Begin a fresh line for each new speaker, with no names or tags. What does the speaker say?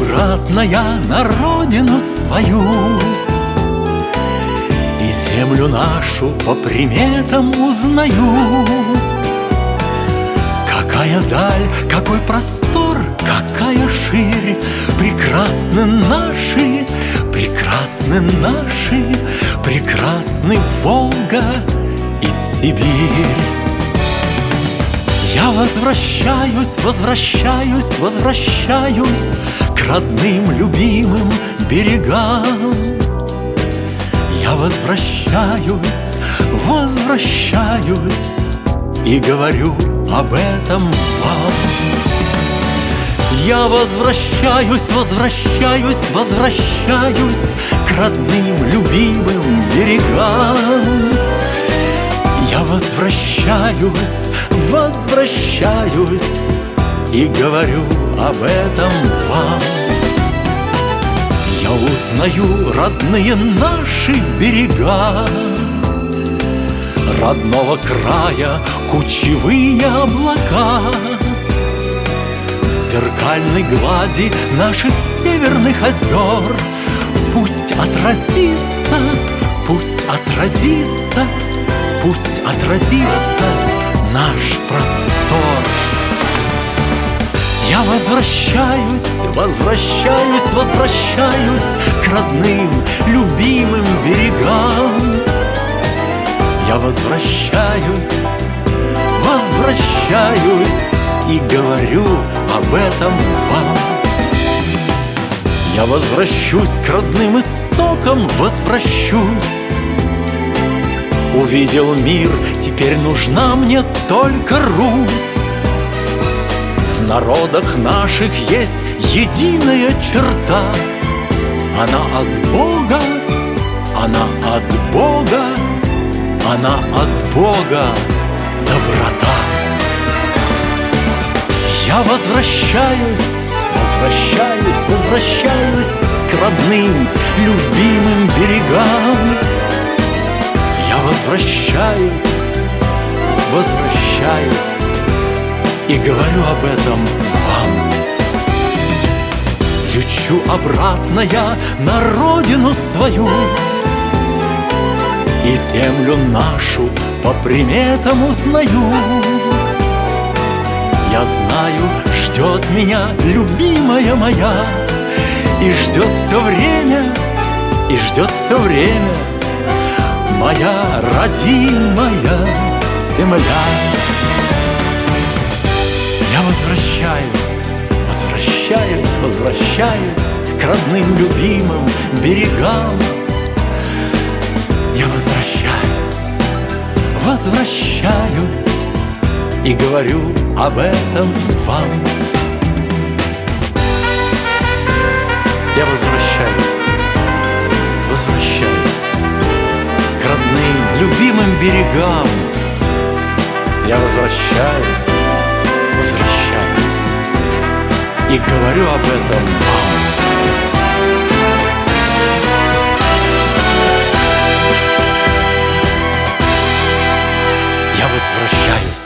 обратно я на родину свою, и землю нашу по приметам узнаю. Какая даль, какой простор, какая ширь, прекрасны наши, прекрасны наши, прекрасны Волга и Сибирь. Я возвращаюсь, возвращаюсь, возвращаюсь к родным, любимым берегам. Я возвращаюсь, возвращаюсь и говорю об этом вам. Я возвращаюсь, возвращаюсь, возвращаюсь к родным, любимым берегам. Я возвращаюсь, возвращаюсь и говорю об этом вам. Я узнаю родные наши берега, родного края кучевые облака. В зеркальной глади наших северных озер пусть отразится, пусть отразится, пусть отразится наш простор. Я возвращаюсь, возвращаюсь, возвращаюсь к родным, любимым берегам. Я возвращаюсь, возвращаюсь и говорю об этом вам. Я возвращусь к родным истокам, возвращусь. Увидел мир, теперь нужна мне только Русь. В народах наших есть единая черта. Она от Бога, она от Бога, она от Бога доброта. Я возвращаюсь, возвращаюсь, возвращаюсь к родным, любимым берегам. Я возвращаюсь, возвращаюсь и говорю об этом вам. Лечу обратно я на родину свою, и землю нашу по приметам узнаю. Я знаю, ждет меня любимая моя, и ждет все время, и ждет все время моя родимая земля. Я возвращаюсь, возвращаюсь, возвращаюсь к родным, любимым берегам. Я возвращаюсь, возвращаюсь и говорю об этом вам. Я возвращаюсь, возвращаюсь к родным, любимым берегам. Я возвращаюсь, возвращаюсь и говорю об этом вам. Я возвращаюсь.